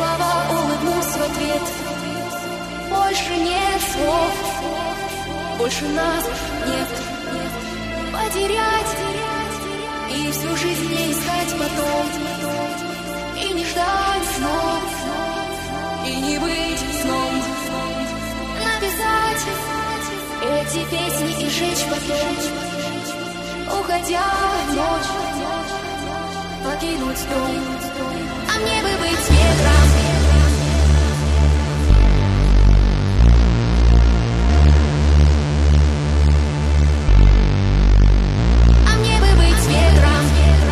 слова улыбнусь в ответ. Больше нет слов, больше нас нет. Потерять и всю жизнь не искать потом, и не ждать снов, и не быть сном. Написать эти песни и жечь потом, уходя в ночь, покинуть дом. А мне бы быть ветром, а мне бы быть ветром,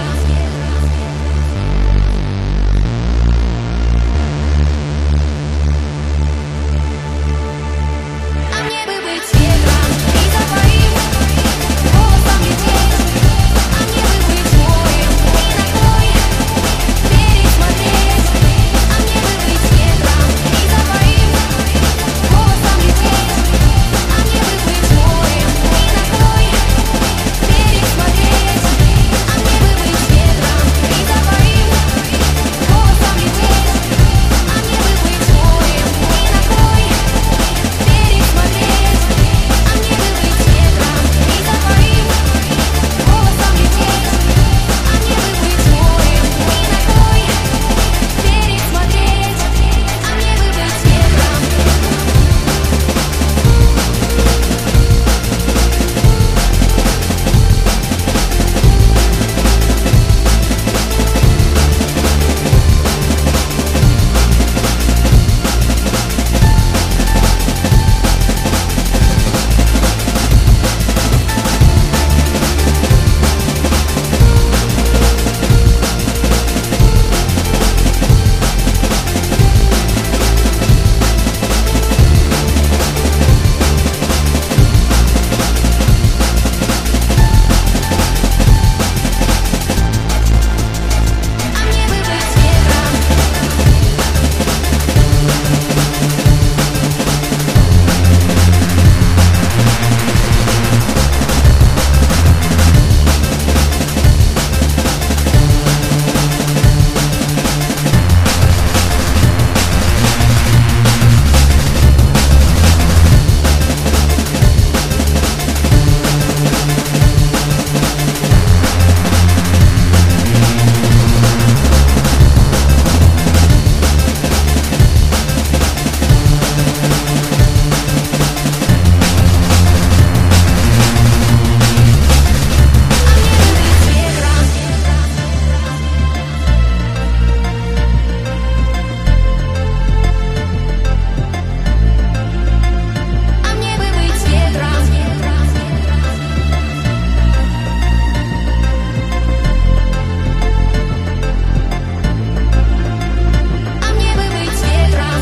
а мне бы быть ветром и за твоим голосом лететь. А мне бы быть морем и на край пересмотреть. А мне бы быть ветром и за твоим голосом лететь. А мне бы быть морем и на край пересмотреть. А мне бы быть ветром и за твоим голосом лететь. А мне бы быть морем и на край пересмотреть. А мне бы быть ветром и за твоим голосом лететь. А мне бы быть морем и на край пересмотреть. А мне бы быть ветром. А мне бы быть ветром. А мне бы быть ветром. А мне бы быть ветром.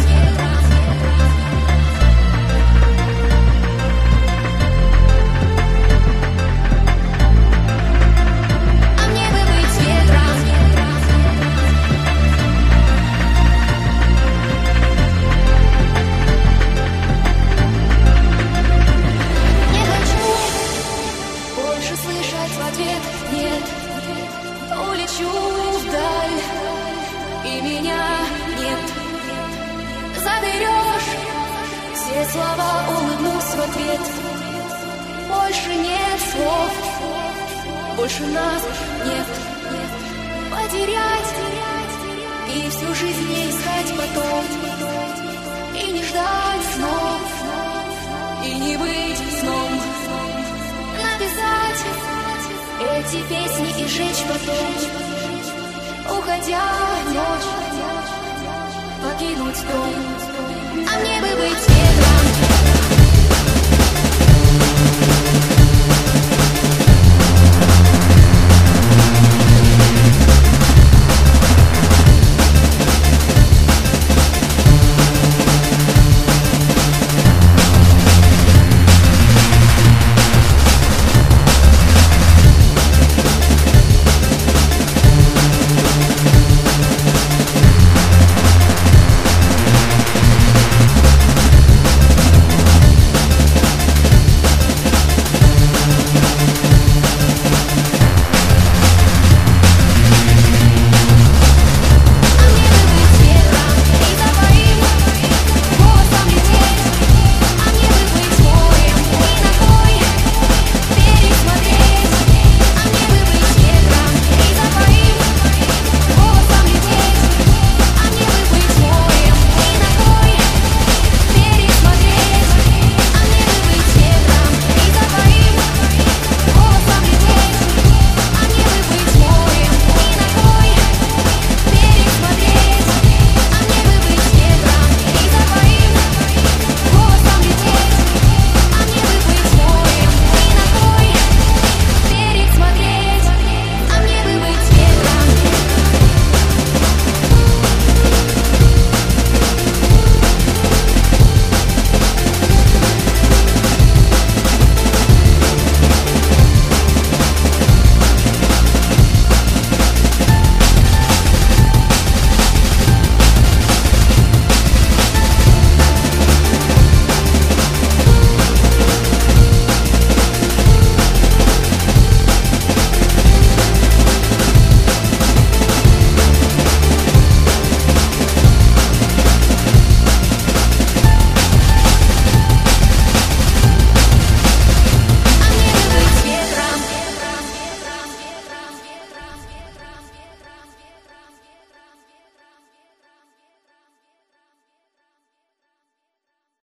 А мне бы быть ветром. Не хочу больше слышать в ответ нет. Улечу вдаль, и меня нет. Заберешь все слова, улыбнусь в ответ. Больше нет слов, больше нас нет. Потерять и всю жизнь не искать потом, и не ждать снов, и не быть сном. Написать эти песни и жечь потом, уходя в ночь, покинуть дом. А мне бы быть ветром.